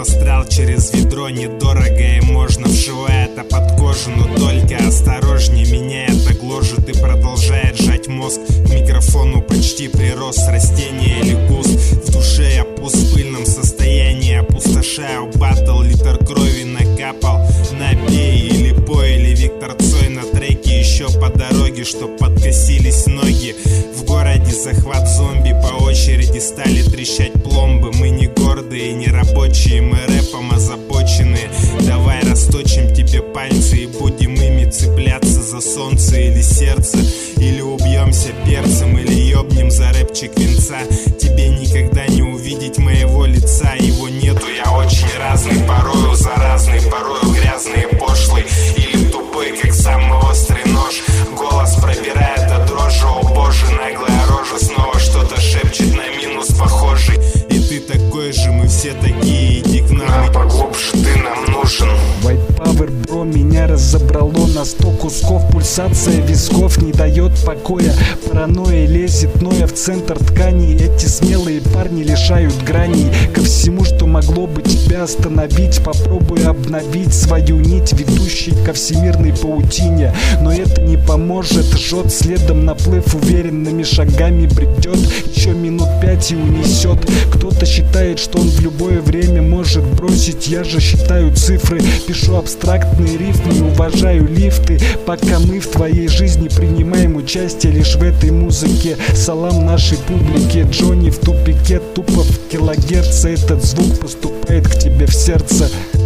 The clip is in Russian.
пострал через ведро недорого и можно, вшивая это под кожу, но только осторожнее. Меня это гложет и продолжает жать мозг. К микрофону почти прирос растение или куст. В душе я пуст в пыльном состоянии, опустошаю баттл, литр крови накапал. Набей или пой, или Виктор Цой на треке еще по дороге, чтоб подкосились ноги. В городе захват зомби, по очереди стали трещать пломбы. Мы не гордые и не рабочие, мы рэпом озабоченные. Давай расточим тебе пальцы и будем ими цепляться за солнце или сердце. Или убьемся перцем, или ёбнем за рэпчик венца. Тебе никогда не увидеть моего лица, его нету. Я очень разный, порою заразный, порою грязный и пошлый, или тупой, как самый острый нож. Голос пробирает до дрожи, о боже, наглая рожа снова что-то шепчет на минус похожий. И ты такой же, мы все такие, иди к нам поглубже, ты нам нужен. White Power, бро, меня разобрало на 100 кусков. Пульсация висков не дает покоя. Паранойя лезет, ноя в центр тканей. Эти смелые парни лишают граней. Ко всему, что могло бы тебя остановить, попробуй обновить свою нить, ведущей ко всемирной паутине. Но это не поможет, жжет следом наплыв, уверенными шагами бредет. Еще минут 5 и унесет. Кто-то считает, что он в любое время может бросить. Я же считаю цифры, пишу абстрактные рифмы, уважаю лифты. Пока мы в твоей жизни принимаем участие лишь в этой музыке. Салам нашей публике, Джонни в тупике, тупо в килогерце. Этот звук поступает к тебе в сердце.